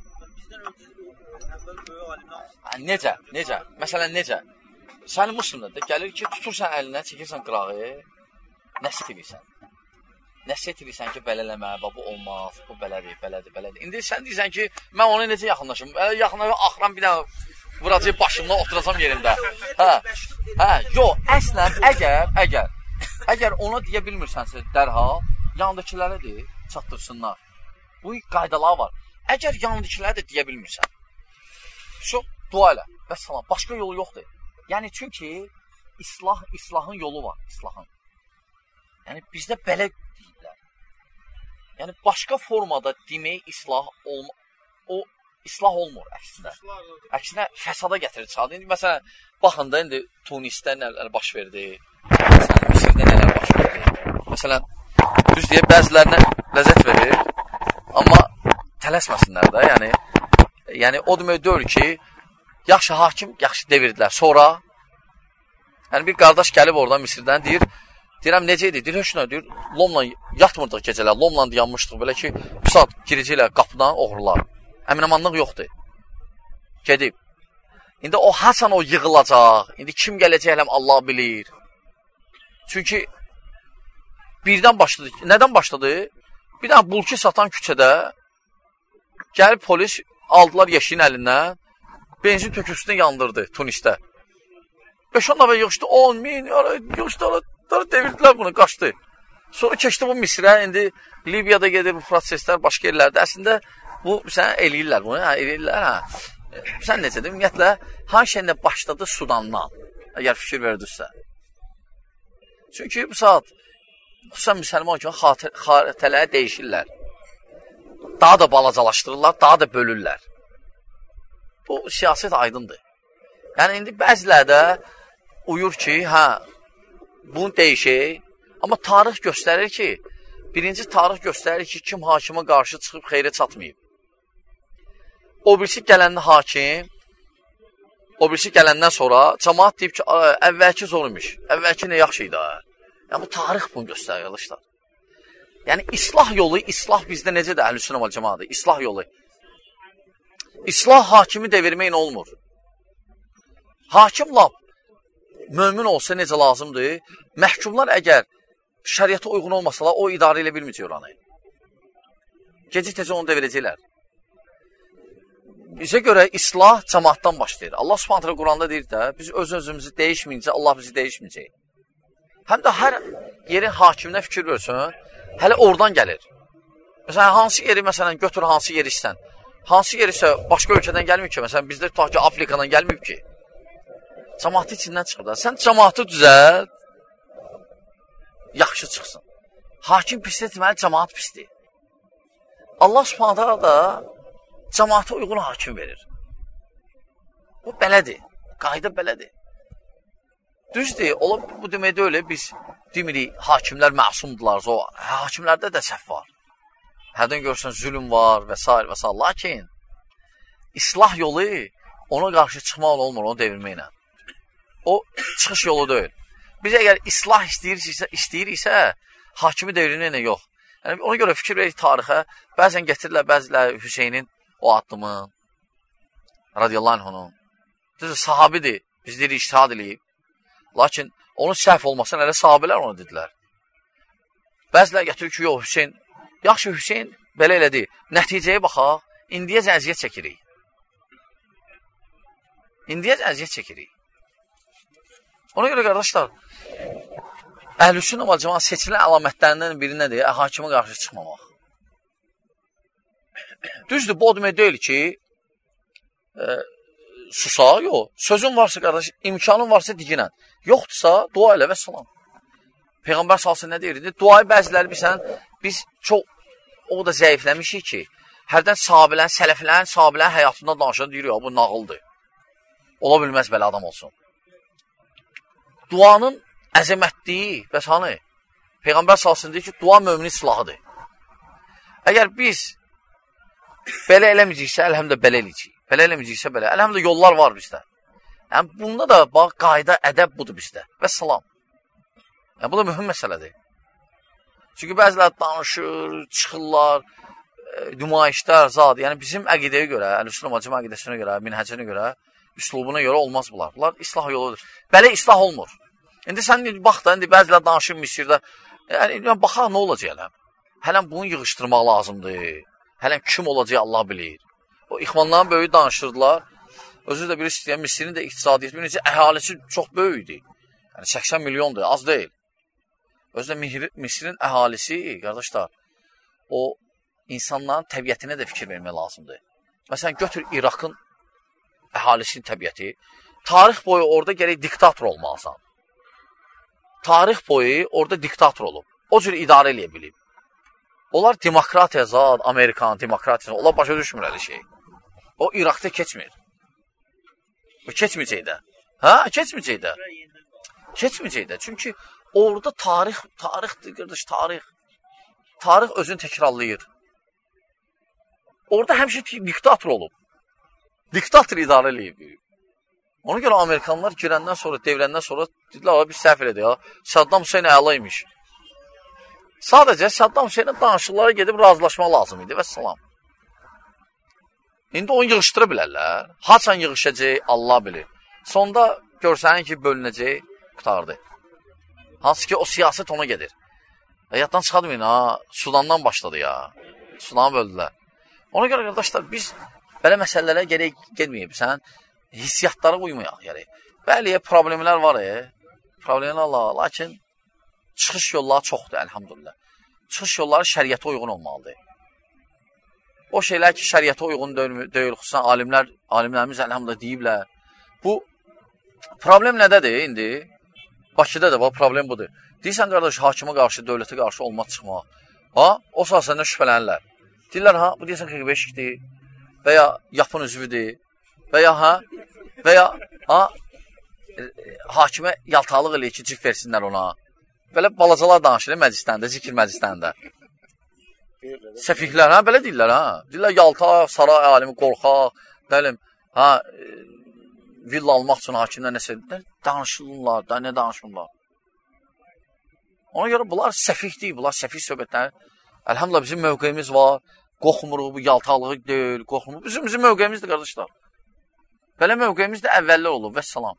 Necə? Necə? Məsələn, necə? Sənin muslimdə də gəlir ki, tutursan əlindən, çəkirsən qırağı, nəsit edirsən. Nəsit edirsən ki, belə eləmə, bu olmaz, bu belədir, belədir, belədir. İndi sən deyirsən ki, mən ona necə yaxınlaşım? Yaxınlaşım, axıram bir dənə vuracaq başımdan, oturacam yerimdə. Hə, hə, yox, əslən, əgər, əgər, əgər ona deyə bilmirsənsə dərhal, yanındakilərə deyir, çatdırsınlar. Bu qaydalar var. Əgər yanındakilərə də deyə bilmirsən, çox dua elə, və salam, başqa yolu yoxdur. Yəni, çünki islah, islahın yolu var, islahın. Yəni, bizdə belə deyirlər. Yəni, başqa formada demək islah olma, o islah olmur əksində. Əksinə, fəsada gətirir çaldı. İndi, məsələn, baxın da, indi Tunisdə nələr baş verdi, məsələn, Misirdə nələr baş verdi. Məsələn, düz deyək, bəzilərinə ləzzət verir, amma tələsməsinlər də, yəni, yəni o demək deyil ki, yaxşı hakim, yaxşı devirdilər. Sonra, yəni bir qardaş gəlib oradan Misirdən deyir, deyirəm, necə idi? Deyir, heç nə, deyir, lomla yatmırdıq gecələr, lomla yanmışdıq, belə ki, bir saat girəcəklər qapıdan oğurlar. Əminamanlıq yoxdur. Gedib. İndi o hasan o yığılacaq, indi kim gələcək hələm Allah bilir. Çünki birdən başladı, nədən başladı? Bir dənə bulki satan küçədə gəlib polis aldılar yeşiyin əlindən, benzin töküntüsünü yandırdı Tunisdə. beş on dəfə yığışdı, on min, yığışdı, devirdilər bunu, qaçdı. Sonra keçdi bu Misrə, indi Libiyada gedir bu proseslər, başqa yerlərdə. Əslində, bu, sən eləyirlər bunu, hə, eləyirlər, hə. Sən necədir? Ümumiyyətlə, hangi şeylə başladı Sudandan, əgər fikir verdinizsə. Çünki bu saat, xüsusən müsəlman kimi xaritələri dəyişirlər. Daha da balacalaşdırırlar, daha da bölürlər. Bu siyasət aydındır. Yəni, indi bəzilərdə uyur ki, hə, bunu dəyişək, amma tarix göstərir ki, birinci tarix göstərir ki, kim hakimə qarşı çıxıb xeyrə çatmayıb. O birisi gələndə hakim, o birisi gələndən sonra cəmaat deyib ki, əvvəlki zor imiş, əvvəlki nə yaxşı idi. Yəni, bu tarix bunu göstərir, yalışlar. Yəni, islah yolu, islah bizdə necədir, Əhlüsünnə vəl cəmaatdır, islah yolu. İslah hakimi devirməyin olmur. Hakim lap mömin olsa necə lazımdır, məhkumlar əgər şəriətə uyğun olmasalar, o idarə ilə bilməyəcək oranı. Gecə-tecə onu devirəcəklər. Bizə görə islah cəmaatdan başlayır. Allah Subhanahu taala Quranda deyir də, biz öz-özümüzü dəyişməyincə Allah bizi dəyişməyəcək. Həm də hər yerin hakiminə fikir versin, hələ oradan gəlir. Məsələn, hansı yeri, məsələn, götür hansı yeri istən. Hansı yeri isə başqa ölkədən gəlməyib ki, məsələn, bizdə tutaq ki, Afrikadan gəlməyib ki. Cəmaatı içindən çıxır da. Sən cəmaatı düzəlt, yaxşı çıxsın. Hakim pisdir, deməli, cəmaat pisdir. Allah Subhanahu taala da cəmaata uyğun hakim verir. Bu belədir. Qayda belədir. Düzdür, ola bu deməkdə öyle biz demirik, hakimlər məsumdular. O, hakimlərdə də səhv var. hərdən görürsən zülüm var və s. və s. Lakin islah yolu ona qarşı çıxmaq olmur, onu devirməklə. O çıxış yolu deyil. Biz əgər islah istəyiriksə, istəyiriksə hakimi devirməklə yox. Yəni, ona görə fikir veririk tarixə. Bəzən getirirlər, bəzilər Hüseynin o addımı, radiyallahu anhunun. Düzdür, sahabidir, biz deyirik, iştihad eləyib. Lakin onun səhv olmasın, elə sahabilər onu dedilər. Bəzilər gətirir ki, yox, Hüseyin, yaxşı Hüseyin belə elədi. Nəticəyə baxaq, indiyəcə əziyyət çəkirik. İndiyəcə əziyyət çəkirik. Ona görə, qardaşlar, Əhl-i-Sünnə və Cəmaət seçilən əlamətlərindən biri nədir? Hakimə qarşı çıxmamaq. Düzdür, bu o demək deyil ki, e, susa, yox. Sözün varsa, qardaş, imkanın varsa diginən. Yoxdursa, dua elə və salam. Peyğəmbər salsın nə deyirdi? Duayı bəziləri bilsən, biz çox, o da zəifləmişik ki, hərdən sahabilərin, sələflərin, sahabilərin həyatından danışan deyir, ya, bu nağıldır. Ola bilməz belə adam olsun. Duanın əzəmətliyi, bəs hanı? Peyğəmbər salsın deyir ki, dua möminin silahıdır. Əgər biz belə eləməyəcəksə, əlhəmdə belə eləyəcək. Belə eləməyəcəksə, belə. Əlhəmdə yollar var bizdə. Yəni, bunda da, bax, qayda, ədəb budur bizdə. Və salam. Yəni, bu da mühüm məsələdir. Çünki bəzilər danışır, çıxırlar, e, nümayişlər, zad. Yəni, bizim əqidəyə görə, Əhl-i-Sünnə və Cəmaət əqidəsinə görə, minhəcinə görə, üslubuna görə olmaz bunlar. Bunlar islah yoludur. Belə islah olmur. İndi sən bax da, indi bəzilər danışır Misirdə. Yəni, baxaq, nə olacaq hələm? Hələm bunu yığışdırmaq lazımdır. Hələm kim olacaq, Allah bilir. O, ixvanların böyüyü danışırdılar. Özü də bir istəyən, Misirin də iqtisadiyyəti, bir necə əhalisi çox böyükdür. Yəni, səksən milyondur, az deyil. Özü də Misirin əhalisi, qardaşlar, o, insanların təbiətinə də fikir vermək lazımdır. Məsələn, götür İraqın əhalisinin təbiəti. Tarix boyu orada gərək diktator olmalısan. Tarix boyu orada diktator olub. O cür idarə eləyə bilib. Onlar demokratiya zad, Amerikan demokratiyası, onlar başa düşmür əli şey. O, İraqda keçmir. O, keçməyəcək də. Hə, keçməyəcək də. Keçməyəcək də. Çünki orada tarix, tarixdir, qardaş, tarix. Tarix özünü təkrarlayır. Orada həmişə diktator olub. Diktator idarə eləyib. Ona görə Amerikanlar girəndən sonra, devrəndən sonra dedilər, biz səhv elədik ya. Saddam Hüseyin əlaymış. Sadəcə Saddam Hüseynin danışıqlara gedib razılaşmaq lazım idi və salam. İndi onu yığışdıra bilərlər. Haçan yığışacaq, Allah bilir. Sonda görsənin ki, bölünəcək, qutardı. Hansı ki, o siyaset ona gedir. E, yaddan çıxadmayın, ha, Sudandan başladı ya. Sudanı böldülər. Ona görə, qardaşlar, biz belə məsələlərə gerək gedməyib. Sən hissiyatlara uymayaq gərək. Bəli, problemlər var, e. Problemlər var, lakin çıxış yolları çoxdur, əlhamdülillah. Çıxış yolları şəriyyətə uyğun olmalıdır. O şeylər ki, şəriyyətə uyğun deyil, xüsusən alimlər, alimlərimiz əlhamdülillah deyiblər. Bu, problem nədədir indi? Bakıda da, bu problem budur. Deyirsən, qardaş, hakimə qarşı, dövlətə qarşı olmaq çıxmaq. Ha, o saat səndən şübhələnirlər. Deyirlər, ha, bu deyirsən qırx beşikdir və ya yapın üzvüdür və ya, ha, və ya, ha, e, hakimə yaltaqlıq eləyir ki, cif versinlər ona. Belə balacalar danışır, məclislərində, zikir məclislərində. Səfihlər, hə, belə deyirlər, hə. Deyirlər, yaltaq, saray alimi, qorxaq, dəlim, hə, e, villa almaq üçün hakimlər nəsə, danışırlar, da nə danışırlar. Ona görə bunlar səfih deyil, bunlar səfih söhbətlər. Əlhamdülillah, bizim mövqeyimiz var, qorxmuruq, bu yaltaqlığı deyil, qorxmuruq. Bizim, bizim mövqeyimizdir, qardaşlar. Belə mövqeyimiz də əvvəllər olub, və salam.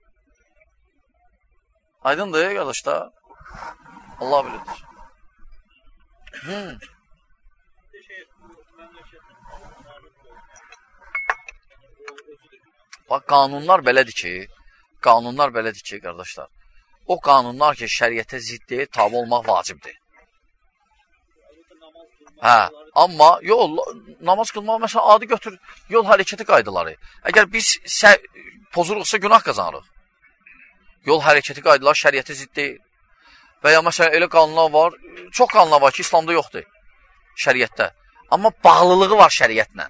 Aydındır, qardaşlar. Allah bilir. Hmm. Bax, qanunlar belədir ki, qanunlar belədir ki, qardaşlar. O qanunlar ki, şəriyyətə ziddir, tabi olmaq vacibdir. Hə, amma yol, namaz qılmaq, məsələn, adi götür, yol hərəkəti qaydaları. Əgər biz pozuruqsa günah qazanırıq. Yol hərəkəti qaydaları şəriyyətə zidd deyil. Və ya, məsələn, elə qanunlar var, çox qanunlar var ki, İslamda yoxdur, şəriyyətdə. Amma bağlılığı var şəriyyətlə.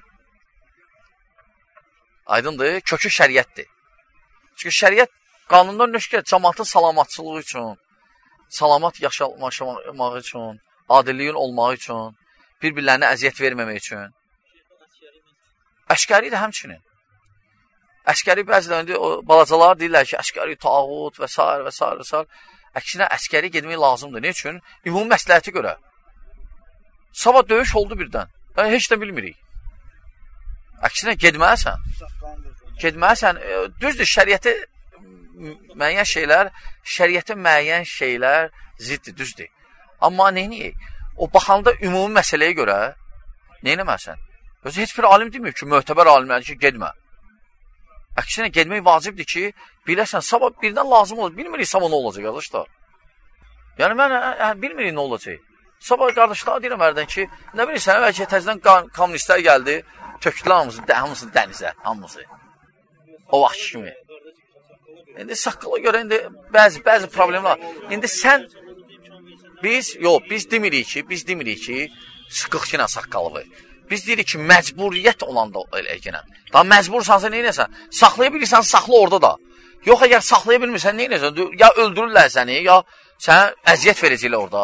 Aydındır, kökü şəriyyətdir. Çünki şəriyyət qanundan nöşkə, cəmaatın salamatçılığı üçün, salamat yaşamaq üçün, adilliyin olmağı üçün, bir-birlərinə əziyyət verməmək üçün. Əskəri də həmçinin. Əskəri bəzilərində o balacalar deyirlər ki, əskəri tağut və s. və s. və s. Əksinə əskəri gedmək lazımdır. Ne üçün? Ümumi məsləhəti görə. Sabah döyüş oldu birdən. Yəni, heç də bilmirik. Əksinə gedməlisən. Gedməlisən. Düzdür, şəriyyəti müəyyən şeylər, şəriyyətə müəyyən şeylər ziddir, düzdür. Amma neyniyik? O baxanda ümumi məsələyə görə neynəməlisən? Özü heç bir alim demir ki, möhtəbər alimlərdir ki, gedmə. Əksinə, gedmək vacibdir ki, biləsən, sabah birdən lazım olur. Bilmirik sabah nə olacaq, qardaşlar. Yəni, mən ə, bilmirik nə olacaq. Sabah qardaşlar deyirəm hərdən ki, nə bilirsən, bəlkə təzdən kommunistlər gəldi, tökdülər hamısı, hamısı dənizə, hamısı. O vaxt kimi. İndi saqqala görə indi bəzi, bəzi problemlər. İndi sən, biz, yox, biz demirik ki, biz demirik ki, sıxıq ki ilə saqqalıdır. Biz deyirik ki, məcburiyyət olanda eləyəcəkən. Daha məcbursansa neynəsən? Saxlaya bilirsən, saxla orada da. Yox, əgər saxlaya bilmirsən, neynəsən? Ya öldürürlər səni, ya sənə əziyyət verəcəklər orada.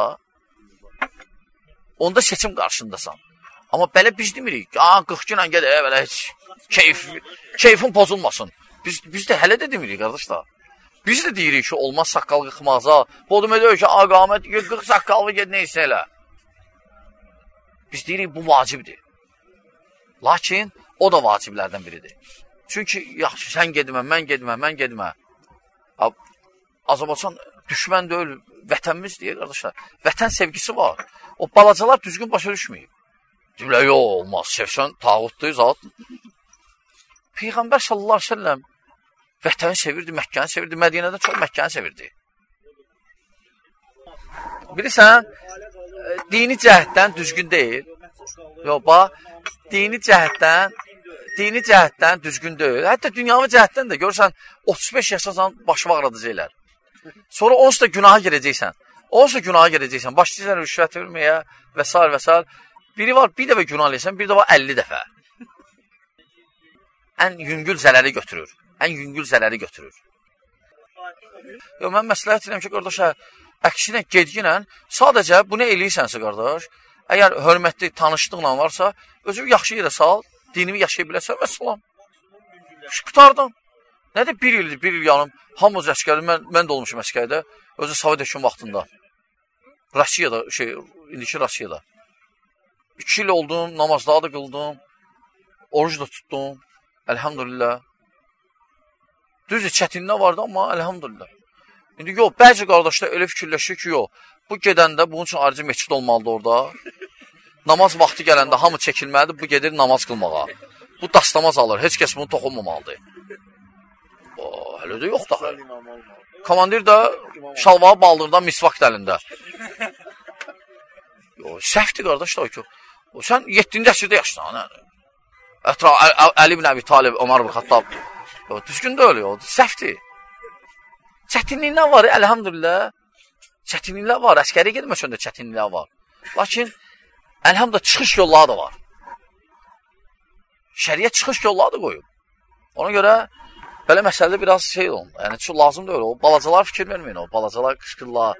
Onda seçim qarşındasan. Amma belə biz demirik, ya qırx günlə gədə, belə heç keyf, keyfin pozulmasın. Biz, biz də hələ də demirik, qardaşlar. Biz də deyirik ki, olmaz saqqal qıxmaza. Bodum edir ki, aqamət, qırx saqqalı ged, neysə elə. Biz deyirik, bu vacibdir. Lakin o da vaciblərdən biridir. Çünki yaxşı, sən gedmə, mən gedmə, mən gedmə. Azərbaycan düşmən deyil, vətənimiz deyir, qardaşlar. Vətən sevgisi var. O balacalar düzgün başa düşməyib. Deyirlər, yox, olmaz, sevsən, tağutdur, zat. Peyğəmbər sallallahu aleyhi ve sellem vətəni sevirdi, Məkkəni sevirdi, Mədinədə çox Məkkəni sevirdi. Bilirsən, dini cəhətdən düzgün deyil. Yox, bax, dini cəhətdən, dini cəhətdən düzgün deyil. Hətta dünyavi cəhətdən də görürsən, otuz beş yaşasan başını ağradacaqlar. Sonra onsuz da günaha girəcəksən. Onsuz da günaha girəcəksən. Başlayırsan rüşvət verməyə və s. və s. Biri var, bir dəfə günah eləyəsən, bir də var əlli dəfə. Ən yüngül zərəri götürür. Ən yüngül zərəri götürür. Yox, mən məsləhət edirəm ki, qardaşa, əksinə gedginlə, sadəcə bunu eləyirsənsə, qardaş, əgər hörmətli tanışlıqla varsa, özü yaxşı yerə sal, dinimi yaşaya biləsən və salam. Qurtardan. Nədir? Bir ildir, bir il yanım, hamımız əskərdir, mən, mən də olmuşum əskərdə, özü Sovet hökm vaxtında. Rusiyada, şey, indiki Rusiyada. İki il oldum, namazları da qıldım, oruc da tutdum, əlhamdülillah. Düzdür, çətinlə vardı, amma əlhamdülillah. İndi yox, bəzi qardaşlar elə fikirləşir ki, yox, bu gedəndə bunun üçün ayrıca meçid olmalıdır orada. Namaz vaxtı gələndə hamı çəkilməlidir, bu gedir namaz qılmağa. Bu dastamaz alır, heç kəs bunu toxunmamalıdır. O, hələ də yox da. Komandir də şalvağı baldırdan misvak dəlində. Səhvdir qardaş da ki, sən yeddinci əsrdə yaşsan, ətra Əli ibn Əbi Talib, Ömər ibn Xattab, düzgün də öyle, səhvdir. Çətinliklər var, əlhamdülillah. Çətinliklər var, əskəri gedməsən də çətinliklər var. Lakin, əlhamdülillah, çıxış yolları da var. Şəriət çıxış yolları da qoyub. Ona görə, belə məsələdə biraz şey olun. Yəni, çox lazım da öyle, o balacalar fikir verməyin, o balacalar qışqırlar.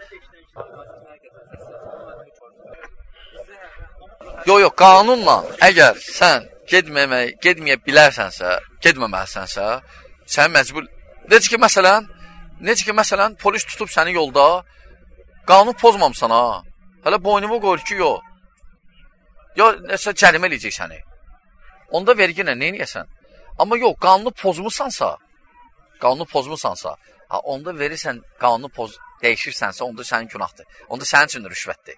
Yox, yox, qanunla, əgər sən gedməmək, gedməyə bilərsənsə, gedməməlisənsə, sən məcbur... Necə ki, məsələn, necə ki, məsələn, polis tutub səni yolda, qanun pozmamsan, ha. Hələ boynumu qoyur ki, yox. Yox, nəsə cərimə eləyəcək səni. Onda verginə, neyniyəsən? Amma yox, qanunu pozmusansa, qanunu pozmusansa, ha, onda verirsən, qanunu poz, dəyişirsənsə, onda sənin günahdır. Onda sənin üçün rüşvətdir.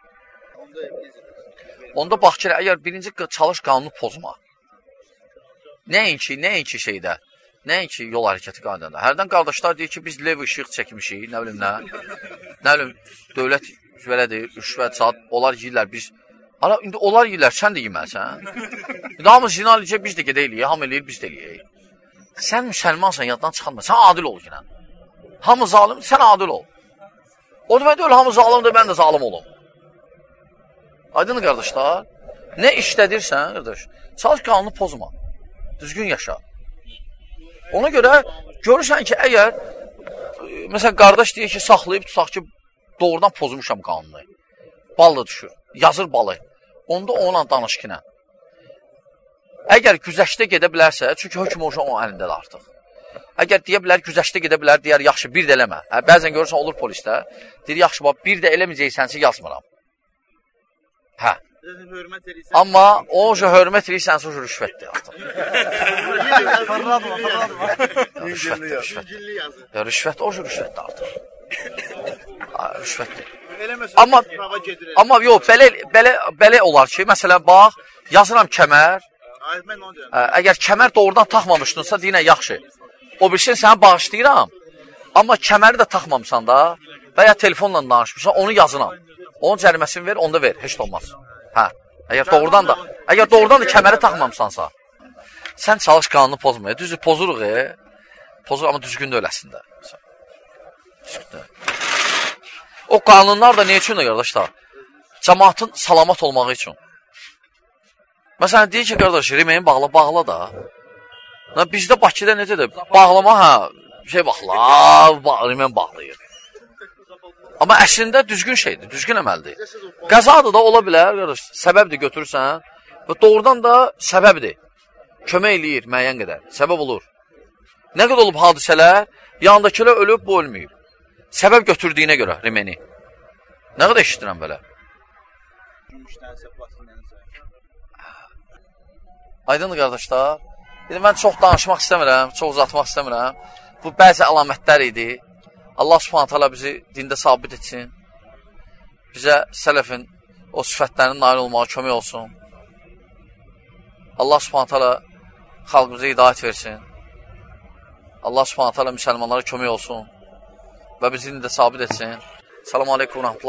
Onda bax ki, əgər birinci çalış qanunu pozma. Nəinki, nəinki şeydə, nəinki yol hərəkəti qaydanda. Hərdən qardaşlar deyir ki, biz lev ışıq çəkmişik, nə bilim nə, nə bilim, dövlət belədir, rüşvət, saat, onlar yiyirlər, biz, hala, indi onlar yiyirlər, sən də yeməlisən. İndi hamı zina eləyəcək, biz də gedə eləyək, hamı eləyir, biz də eləyək. Sən müsəlmansan, yaddan çıxanma, sən adil ol yenə. Hamı zalim, sən adil ol. O demək deyil, hamı zalimdir, mən də zalim olum. Aydın qardaşlar, nə işlədirsən, qardaş, çalış qanunu pozma, düzgün yaşa. Ona görə görürsən ki, əgər, məsələn, qardaş deyir ki, saxlayıb, tutaq ki, doğrudan pozmuşam qanunu. Bal da düşür, yazır balı. onda onunla danış ki nə? Əgər güzəştə gedə bilərsə, çünki hökm olsa onun əlindədir artıq. Əgər deyə bilər, güzəştə gedə bilər, deyər, yaxşı, bir də eləmə. Hə, bəzən görürsən, olur polisdə. Deyir, yaxşı, bax, bir də eləməyəcəksənsə yazmıram. Hə. Amma o cə hörmət edirsən, o cə rüşvətdir artıq. Rüşvətdir, rüşvətdir. Rüşvət, o cə rüşvətdir artıq. Rüşvətdir. Amma, amma yox, belə, belə, belə olar ki, məsələn, bax, yazıram kəmər. Əgər kəmər doğrudan taxmamışdınsa, deyinə, yaxşı. O bilsin, səni bağışlayıram. Amma kəməri də taxmamısan da və ya telefonla danışmışsan, onu yazıram. Onun cəriməsini ver, onda ver, heç olmaz. Hə, əgər doğrudan da, əgər doğrudan da kəməri taxmamısansa, sən çalış qanunu pozmaya. Düzdür, pozuruq, e? Pozuruq, amma düzgün də öləsində. Düzgün də. O qanunlar da ne üçün də, qardaşlar? Cəmaatın salamat olmağı üçün. Məsələn, deyir ki, qardaş, rimeyin bağla, bağla da. Bizdə Bakıda necədir? Bağlama, hə, şey baxla, rimen bağlayır. Amma əslində düzgün şeydir, düzgün əməldir. Qəzadır da ola bilər, qardaş, səbəbdir götürürsən və doğrudan da səbəbdir. Kömək eləyir müəyyən qədər, səbəb olur. Nə qədər olub hadisələr, yanındakilər ölüb, bu ölməyib. Səbəb götürdüyünə görə rimeni. Nə qədər eşidirəm belə? Aydındır, qardaşlar. Mən çox danışmaq istəmirəm, çox uzatmaq istəmirəm. Bu bəzi əlamətlər idi. Allah subhanət hala bizi dində sabit etsin. Bizə sələfin o sifətlərinin nail olmağa kömək olsun. Allah subhanət hala xalqımıza hidayət versin. Allah subhanət hala müsəlmanlara kömək olsun və bizi dində sabit etsin. Selamun aleyküm.